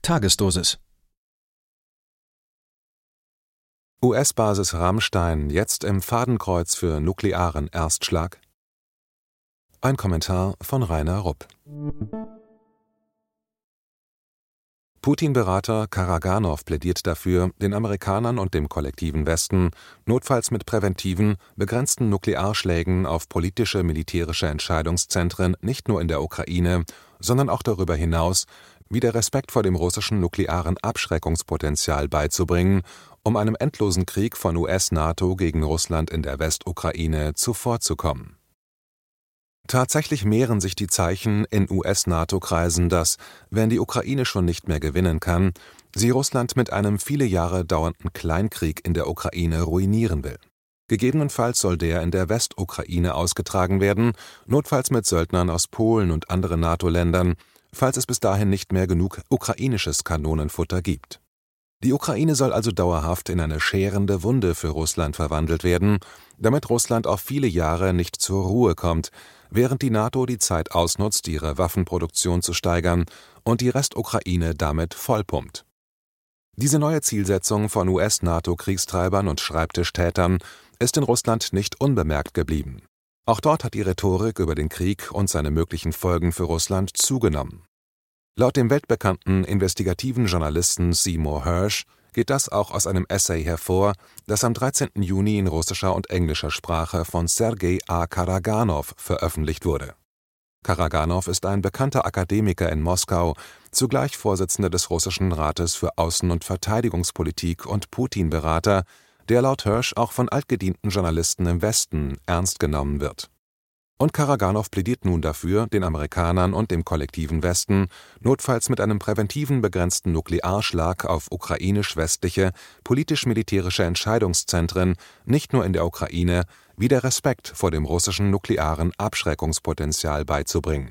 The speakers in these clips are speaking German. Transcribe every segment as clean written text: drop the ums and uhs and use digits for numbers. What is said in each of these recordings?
Tagesdosis. US-Basis Ramstein jetzt im Fadenkreuz für nuklearen Erstschlag? Ein Kommentar von Rainer Rupp. Putin-Berater Karaganow plädiert dafür, den Amerikanern und dem kollektiven Westen notfalls mit präventiven, begrenzten Nuklearschlägen auf politische, militärische Entscheidungszentren nicht nur in der Ukraine, sondern auch darüber hinaus wieder Respekt vor dem russischen nuklearen Abschreckungspotenzial beizubringen, um einem endlosen Krieg von US-NATO gegen Russland in der Westukraine zuvorzukommen. Tatsächlich mehren sich die Zeichen in US-NATO-Kreisen, dass, wenn die Ukraine schon nicht mehr gewinnen kann, sie Russland mit einem viele Jahre dauernden Kleinkrieg in der Ukraine ruinieren will. Gegebenenfalls soll der in der Westukraine ausgetragen werden, notfalls mit Söldnern aus Polen und anderen NATO-Ländern, falls es bis dahin nicht mehr genug ukrainisches Kanonenfutter gibt. Die Ukraine soll also dauerhaft in eine scherende Wunde für Russland verwandelt werden, damit Russland auf viele Jahre nicht zur Ruhe kommt, während die NATO die Zeit ausnutzt, ihre Waffenproduktion zu steigern und die Restukraine damit vollpumpt. Diese neue Zielsetzung von US-NATO-Kriegstreibern und Schreibtischtätern ist in Russland nicht unbemerkt geblieben. Auch dort hat die Rhetorik über den Krieg und seine möglichen Folgen für Russland zugenommen. Laut dem weltbekannten investigativen Journalisten Seymour Hersh geht das auch aus einem Essay hervor, das am 13. Juni in russischer und englischer Sprache von Sergei A. Karaganow veröffentlicht wurde. Karaganow ist ein bekannter Akademiker in Moskau, zugleich Vorsitzender des Russischen Rates für Außen- und Verteidigungspolitik und Putin-Berater, der laut Hersh auch von altgedienten Journalisten im Westen ernst genommen wird. Und Karaganow plädiert nun dafür, den Amerikanern und dem kollektiven Westen notfalls mit einem präventiven begrenzten Nuklearschlag auf ukrainisch-westliche, politisch-militärische Entscheidungszentren, nicht nur in der Ukraine, wieder Respekt vor dem russischen nuklearen Abschreckungspotenzial beizubringen.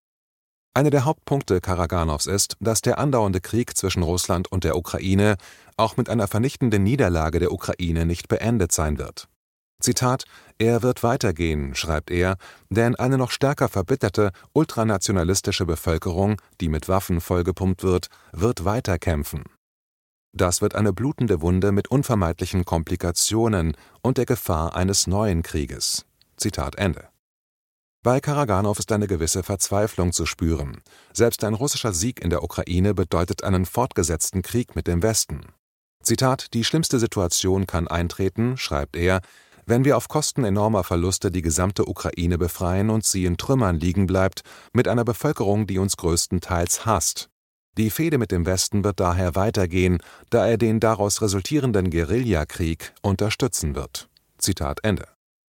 Einer der Hauptpunkte Karaganows ist, dass der andauernde Krieg zwischen Russland und der Ukraine auch mit einer vernichtenden Niederlage der Ukraine nicht beendet sein wird. Zitat: Er wird weitergehen, schreibt er, denn eine noch stärker verbitterte, ultranationalistische Bevölkerung, die mit Waffen vollgepumpt wird weiterkämpfen. Das wird eine blutende Wunde mit unvermeidlichen Komplikationen und der Gefahr eines neuen Krieges. Zitat Ende. Bei Karaganow ist eine gewisse Verzweiflung zu spüren. Selbst ein russischer Sieg in der Ukraine bedeutet einen fortgesetzten Krieg mit dem Westen. Zitat: Die schlimmste Situation kann eintreten, schreibt er, wenn wir auf Kosten enormer Verluste die gesamte Ukraine befreien und sie in Trümmern liegen bleibt, mit einer Bevölkerung, die uns größtenteils hasst. Die Fehde mit dem Westen wird daher weitergehen, da er den daraus resultierenden Guerillakrieg unterstützen wird. Zitat Ende.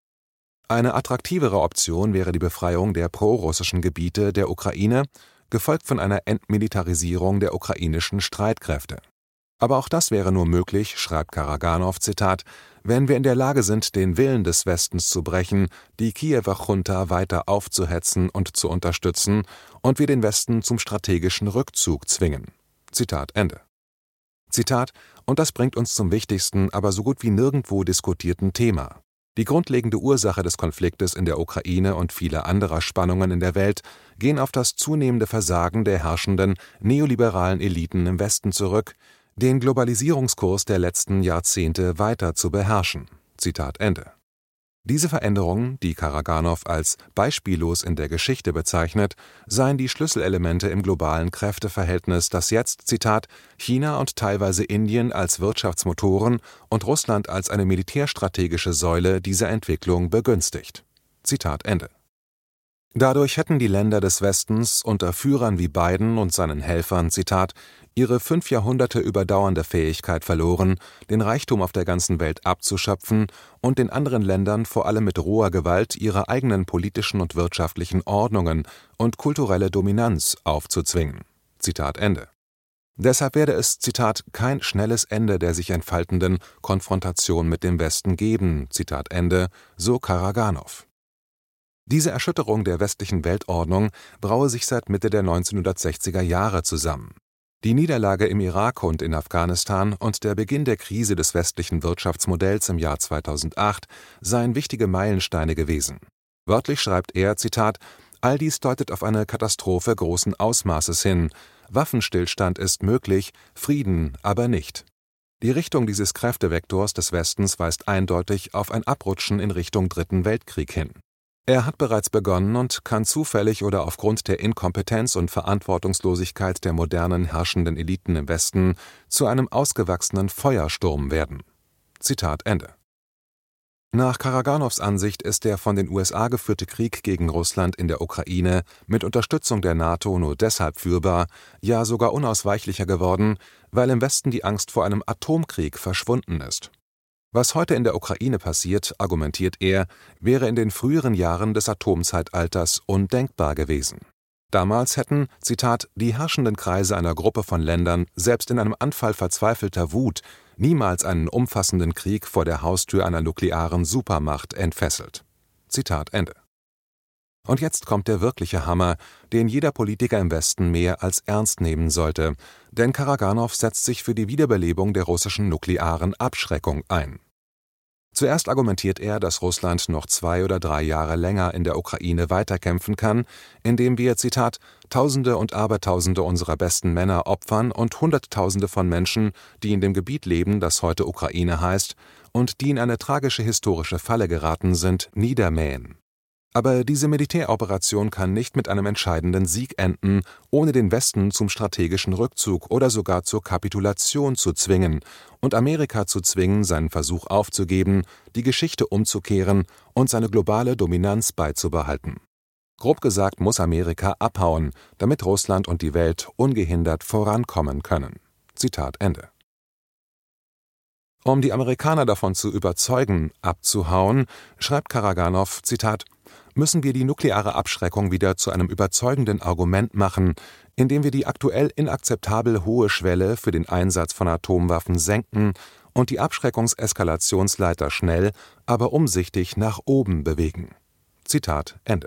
Eine attraktivere Option wäre die Befreiung der prorussischen Gebiete der Ukraine, gefolgt von einer Entmilitarisierung der ukrainischen Streitkräfte. Aber auch das wäre nur möglich, schreibt Karaganow, Zitat, wenn wir in der Lage sind, den Willen des Westens zu brechen, die Kiewer Junta weiter aufzuhetzen und zu unterstützen und wir den Westen zum strategischen Rückzug zwingen. Zitat Ende. Zitat: Und das bringt uns zum wichtigsten, aber so gut wie nirgendwo diskutierten Thema. Die grundlegende Ursache des Konfliktes in der Ukraine und vieler anderer Spannungen in der Welt gehen auf das zunehmende Versagen der herrschenden neoliberalen Eliten im Westen zurück, den Globalisierungskurs der letzten Jahrzehnte weiter zu beherrschen. Zitat Ende. Diese Veränderungen, die Karaganow als beispiellos in der Geschichte bezeichnet, seien die Schlüsselelemente im globalen Kräfteverhältnis, das jetzt, Zitat, China und teilweise Indien als Wirtschaftsmotoren und Russland als eine militärstrategische Säule dieser Entwicklung begünstigt. Zitat Ende. Dadurch hätten die Länder des Westens unter Führern wie Biden und seinen Helfern, Zitat, ihre 5 Jahrhunderte überdauernde Fähigkeit verloren, den Reichtum auf der ganzen Welt abzuschöpfen und den anderen Ländern vor allem mit roher Gewalt ihre eigenen politischen und wirtschaftlichen Ordnungen und kulturelle Dominanz aufzuzwingen. Zitat Ende. Deshalb werde es, Zitat, kein schnelles Ende der sich entfaltenden Konfrontation mit dem Westen geben, Zitat Ende, so Karaganow. Diese Erschütterung der westlichen Weltordnung braue sich seit Mitte der 1960er Jahre zusammen. Die Niederlage im Irak und in Afghanistan und der Beginn der Krise des westlichen Wirtschaftsmodells im Jahr 2008 seien wichtige Meilensteine gewesen. Wörtlich schreibt er, Zitat, all dies deutet auf eine Katastrophe großen Ausmaßes hin, Waffenstillstand ist möglich, Frieden aber nicht. Die Richtung dieses Kräftevektors des Westens weist eindeutig auf ein Abrutschen in Richtung Dritten Weltkrieg hin. Er hat bereits begonnen und kann zufällig oder aufgrund der Inkompetenz und Verantwortungslosigkeit der modernen herrschenden Eliten im Westen zu einem ausgewachsenen Feuersturm werden. Zitat Ende. Nach Karaganows Ansicht ist der von den USA geführte Krieg gegen Russland in der Ukraine mit Unterstützung der NATO nur deshalb führbar, ja sogar unausweichlicher geworden, weil im Westen die Angst vor einem Atomkrieg verschwunden ist. Was heute in der Ukraine passiert, argumentiert er, wäre in den früheren Jahren des Atomzeitalters undenkbar gewesen. Damals hätten, Zitat, die herrschenden Kreise einer Gruppe von Ländern selbst in einem Anfall verzweifelter Wut niemals einen umfassenden Krieg vor der Haustür einer nuklearen Supermacht entfesselt. Zitat Ende. Und jetzt kommt der wirkliche Hammer, den jeder Politiker im Westen mehr als ernst nehmen sollte, denn Karaganow setzt sich für die Wiederbelebung der russischen nuklearen Abschreckung ein. Zuerst argumentiert er, dass Russland noch 2 oder 3 Jahre länger in der Ukraine weiterkämpfen kann, indem wir, Zitat, Tausende und Abertausende unserer besten Männer opfern und Hunderttausende von Menschen, die in dem Gebiet leben, das heute Ukraine heißt, und die in eine tragische historische Falle geraten sind, niedermähen. Aber diese Militäroperation kann nicht mit einem entscheidenden Sieg enden, ohne den Westen zum strategischen Rückzug oder sogar zur Kapitulation zu zwingen und Amerika zu zwingen, seinen Versuch aufzugeben, die Geschichte umzukehren und seine globale Dominanz beizubehalten. Grob gesagt muss Amerika abhauen, damit Russland und die Welt ungehindert vorankommen können. Zitat Ende. Um die Amerikaner davon zu überzeugen, abzuhauen, schreibt Karaganow, Zitat, müssen wir die nukleare Abschreckung wieder zu einem überzeugenden Argument machen, indem wir die aktuell inakzeptabel hohe Schwelle für den Einsatz von Atomwaffen senken und die Abschreckungseskalationsleiter schnell, aber umsichtig nach oben bewegen. Zitat Ende.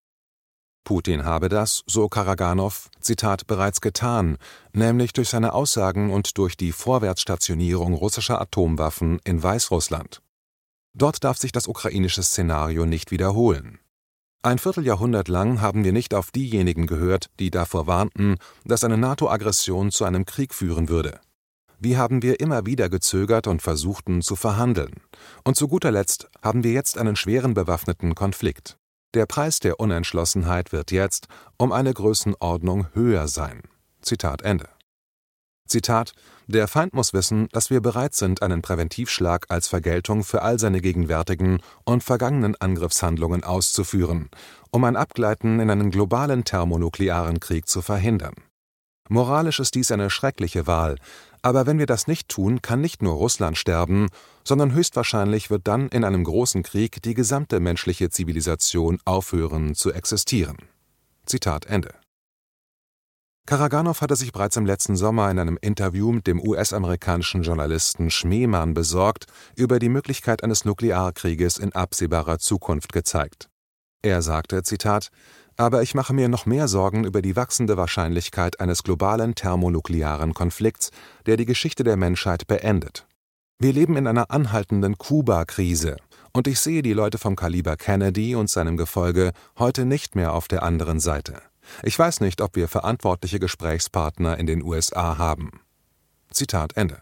Putin habe das, so Karaganow, Zitat, bereits getan, nämlich durch seine Aussagen und durch die Vorwärtsstationierung russischer Atomwaffen in Weißrussland. Dort darf sich das ukrainische Szenario nicht wiederholen. Ein Vierteljahrhundert lang haben wir nicht auf diejenigen gehört, die davor warnten, dass eine NATO-Aggression zu einem Krieg führen würde. Wie haben wir immer wieder gezögert und versuchten zu verhandeln. Und zu guter Letzt haben wir jetzt einen schweren bewaffneten Konflikt. Der Preis der Unentschlossenheit wird jetzt um eine Größenordnung höher sein. Zitat Ende. Zitat: Der Feind muss wissen, dass wir bereit sind, einen Präventivschlag als Vergeltung für all seine gegenwärtigen und vergangenen Angriffshandlungen auszuführen, um ein Abgleiten in einen globalen thermonuklearen Krieg zu verhindern. Moralisch ist dies eine schreckliche Wahl, aber wenn wir das nicht tun, kann nicht nur Russland sterben, sondern höchstwahrscheinlich wird dann in einem großen Krieg die gesamte menschliche Zivilisation aufhören zu existieren. Zitat Ende. Karaganow hatte sich bereits im letzten Sommer in einem Interview mit dem US-amerikanischen Journalisten Schmemann besorgt über die Möglichkeit eines Nuklearkrieges in absehbarer Zukunft gezeigt. Er sagte, Zitat, »Aber ich mache mir noch mehr Sorgen über die wachsende Wahrscheinlichkeit eines globalen thermonuklearen Konflikts, der die Geschichte der Menschheit beendet. Wir leben in einer anhaltenden Kuba-Krise, und ich sehe die Leute vom Kaliber Kennedy und seinem Gefolge heute nicht mehr auf der anderen Seite. Ich weiß nicht, ob wir verantwortliche Gesprächspartner in den USA haben.« Zitat Ende.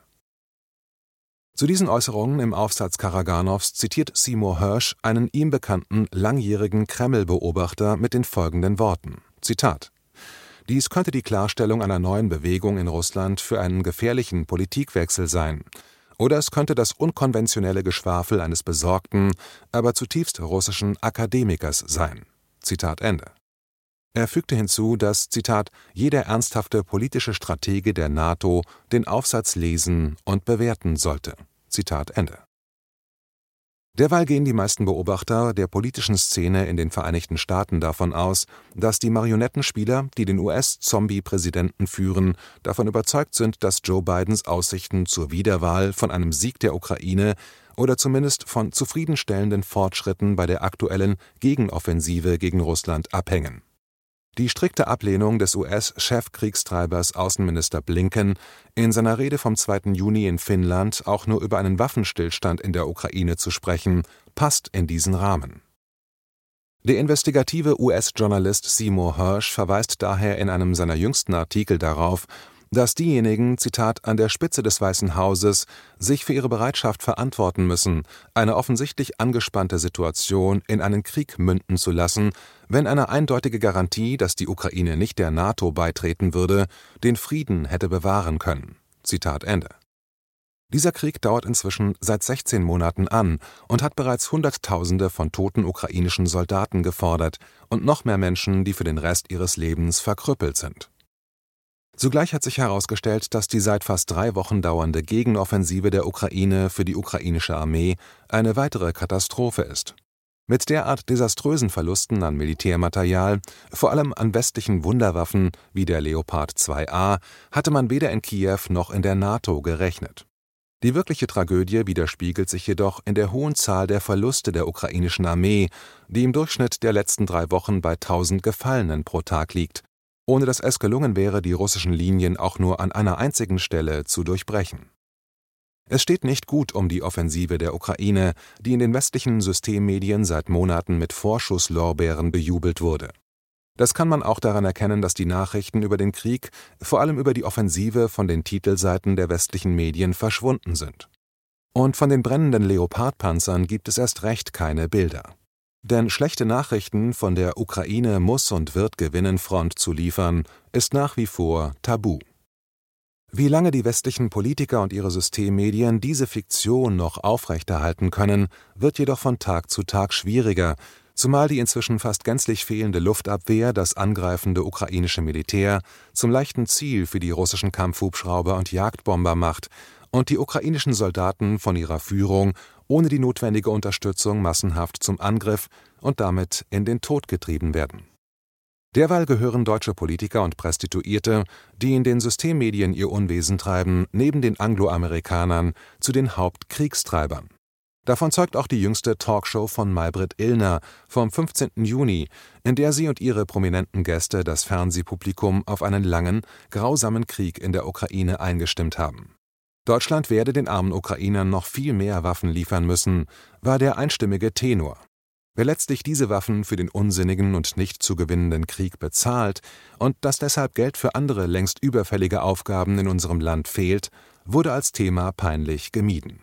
Zu diesen Äußerungen im Aufsatz Karaganows zitiert Seymour Hersh einen ihm bekannten langjährigen Kreml-Beobachter mit den folgenden Worten: Zitat: Dies könnte die Klarstellung einer neuen Bewegung in Russland für einen gefährlichen Politikwechsel sein. Oder es könnte das unkonventionelle Geschwafel eines besorgten, aber zutiefst russischen Akademikers sein. Zitat Ende. Er fügte hinzu, dass, Zitat, jeder ernsthafte politische Stratege der NATO den Aufsatz lesen und bewerten sollte. Zitat Ende. Derweil gehen die meisten Beobachter der politischen Szene in den Vereinigten Staaten davon aus, dass die Marionettenspieler, die den US-Zombie-Präsidenten führen, davon überzeugt sind, dass Joe Bidens Aussichten zur Wiederwahl von einem Sieg der Ukraine oder zumindest von zufriedenstellenden Fortschritten bei der aktuellen Gegenoffensive gegen Russland abhängen. Die strikte Ablehnung des US-Chefkriegstreibers Außenminister Blinken, in seiner Rede vom 2. Juni in Finnland auch nur über einen Waffenstillstand in der Ukraine zu sprechen, passt in diesen Rahmen. Der investigative US-Journalist Seymour Hersh verweist daher in einem seiner jüngsten Artikel darauf, dass diejenigen, Zitat, an der Spitze des Weißen Hauses sich für ihre Bereitschaft verantworten müssen, eine offensichtlich angespannte Situation in einen Krieg münden zu lassen, wenn eine eindeutige Garantie, dass die Ukraine nicht der NATO beitreten würde, den Frieden hätte bewahren können. Zitat Ende. Dieser Krieg dauert inzwischen seit 16 Monaten an und hat bereits Hunderttausende von toten ukrainischen Soldaten gefordert und noch mehr Menschen, die für den Rest ihres Lebens verkrüppelt sind. Zugleich hat sich herausgestellt, dass die seit fast 3 Wochen dauernde Gegenoffensive der Ukraine für die ukrainische Armee eine weitere Katastrophe ist. Mit derart desaströsen Verlusten an Militärmaterial, vor allem an westlichen Wunderwaffen wie der Leopard 2A, hatte man weder in Kiew noch in der NATO gerechnet. Die wirkliche Tragödie widerspiegelt sich jedoch in der hohen Zahl der Verluste der ukrainischen Armee, die im Durchschnitt der letzten 3 Wochen bei 1000 Gefallenen pro Tag liegt, ohne dass es gelungen wäre, die russischen Linien auch nur an einer einzigen Stelle zu durchbrechen. Es steht nicht gut um die Offensive der Ukraine, die in den westlichen Systemmedien seit Monaten mit Vorschusslorbeeren bejubelt wurde. Das kann man auch daran erkennen, dass die Nachrichten über den Krieg, vor allem über die Offensive, von den Titelseiten der westlichen Medien verschwunden sind. Und von den brennenden Leopardpanzern gibt es erst recht keine Bilder. Denn schlechte Nachrichten von der Ukraine muss und wird gewinnen Front zu liefern, ist nach wie vor tabu. Wie lange die westlichen Politiker und ihre Systemmedien diese Fiktion noch aufrechterhalten können, wird jedoch von Tag zu Tag schwieriger, zumal die inzwischen fast gänzlich fehlende Luftabwehr das angreifende ukrainische Militär zum leichten Ziel für die russischen Kampfhubschrauber und Jagdbomber macht und die ukrainischen Soldaten von ihrer Führung ohne die notwendige Unterstützung massenhaft zum Angriff und damit in den Tod getrieben werden. Derweil gehören deutsche Politiker und Prostituierte, die in den Systemmedien ihr Unwesen treiben, neben den Angloamerikanern zu den Hauptkriegstreibern. Davon zeugt auch die jüngste Talkshow von Maybrit Illner vom 15. Juni, in der sie und ihre prominenten Gäste das Fernsehpublikum auf einen langen, grausamen Krieg in der Ukraine eingestimmt haben. Deutschland werde den armen Ukrainern noch viel mehr Waffen liefern müssen, war der einstimmige Tenor. Wer letztlich diese Waffen für den unsinnigen und nicht zu gewinnenden Krieg bezahlt und dass deshalb Geld für andere längst überfällige Aufgaben in unserem Land fehlt, wurde als Thema peinlich gemieden.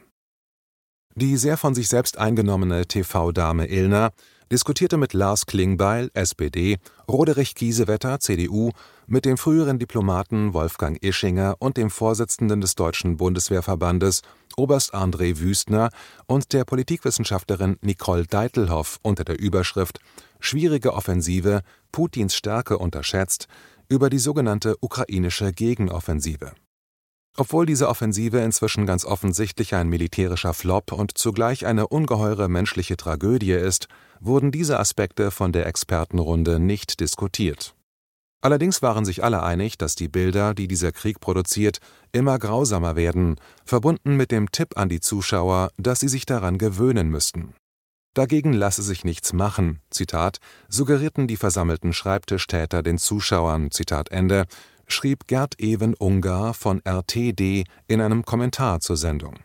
Die sehr von sich selbst eingenommene TV-Dame Illner diskutierte mit Lars Klingbeil, SPD, Roderich Kiesewetter, CDU, mit dem früheren Diplomaten Wolfgang Ischinger und dem Vorsitzenden des Deutschen Bundeswehrverbandes, Oberst André Wüstner, und der Politikwissenschaftlerin Nicole Deitelhoff unter der Überschrift »Schwierige Offensive, Putins Stärke unterschätzt« über die sogenannte ukrainische Gegenoffensive. Obwohl diese Offensive inzwischen ganz offensichtlich ein militärischer Flop und zugleich eine ungeheure menschliche Tragödie ist, wurden diese Aspekte von der Expertenrunde nicht diskutiert. Allerdings waren sich alle einig, dass die Bilder, die dieser Krieg produziert, immer grausamer werden, verbunden mit dem Tipp an die Zuschauer, dass sie sich daran gewöhnen müssten. Dagegen lasse sich nichts machen, Zitat, suggerierten die versammelten Schreibtischtäter den Zuschauern, Zitat Ende, schrieb Gerd Even Ungar von RTD in einem Kommentar zur Sendung.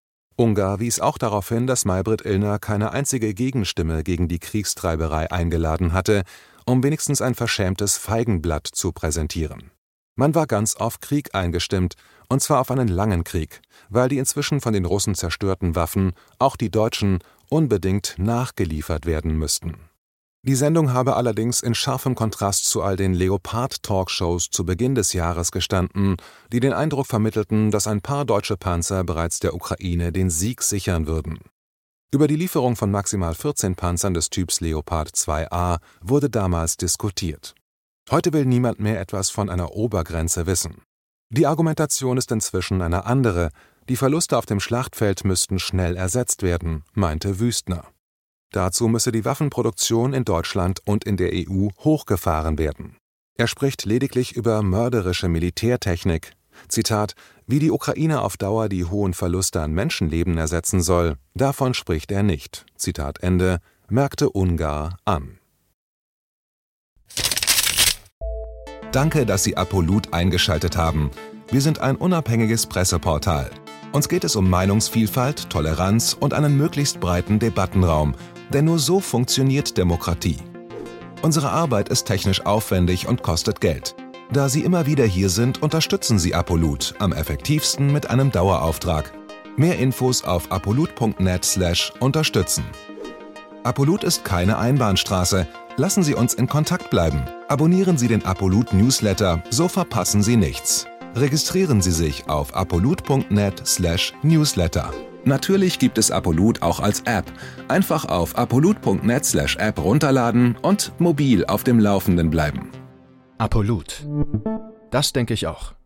Ungar wies auch darauf hin, dass Maybrit Illner keine einzige Gegenstimme gegen die Kriegstreiberei eingeladen hatte, um wenigstens ein verschämtes Feigenblatt zu präsentieren. Man war ganz auf Krieg eingestimmt, und zwar auf einen langen Krieg, weil die inzwischen von den Russen zerstörten Waffen, auch die deutschen, unbedingt nachgeliefert werden müssten. Die Sendung habe allerdings in scharfem Kontrast zu all den Leopard-Talkshows zu Beginn des Jahres gestanden, die den Eindruck vermittelten, dass ein paar deutsche Panzer bereits der Ukraine den Sieg sichern würden. Über die Lieferung von maximal 14 Panzern des Typs Leopard 2A wurde damals diskutiert. Heute will niemand mehr etwas von einer Obergrenze wissen. Die Argumentation ist inzwischen eine andere, die Verluste auf dem Schlachtfeld müssten schnell ersetzt werden, meinte Wüstner. Dazu müsse die Waffenproduktion in Deutschland und in der EU hochgefahren werden. Er spricht lediglich über mörderische Militärtechnik. Zitat, wie die Ukraine auf Dauer die hohen Verluste an Menschenleben ersetzen soll, davon spricht er nicht. Zitat Ende, merkte Ungar an. Danke, dass Sie Apolut eingeschaltet haben. Wir sind ein unabhängiges Presseportal. Uns geht es um Meinungsvielfalt, Toleranz und einen möglichst breiten Debattenraum, denn nur so funktioniert Demokratie. Unsere Arbeit ist technisch aufwendig und kostet Geld. Da Sie immer wieder hier sind, unterstützen Sie Apolut am effektivsten mit einem Dauerauftrag. Mehr Infos auf apolut.net/unterstützen. Apolut ist keine Einbahnstraße. Lassen Sie uns in Kontakt bleiben. Abonnieren Sie den Apolut Newsletter, so verpassen Sie nichts. Registrieren Sie sich auf apolut.net/newsletter. Natürlich gibt es Apolut auch als App. Einfach auf apolut.net/app runterladen und mobil auf dem Laufenden bleiben. Apolut. Das denke ich auch.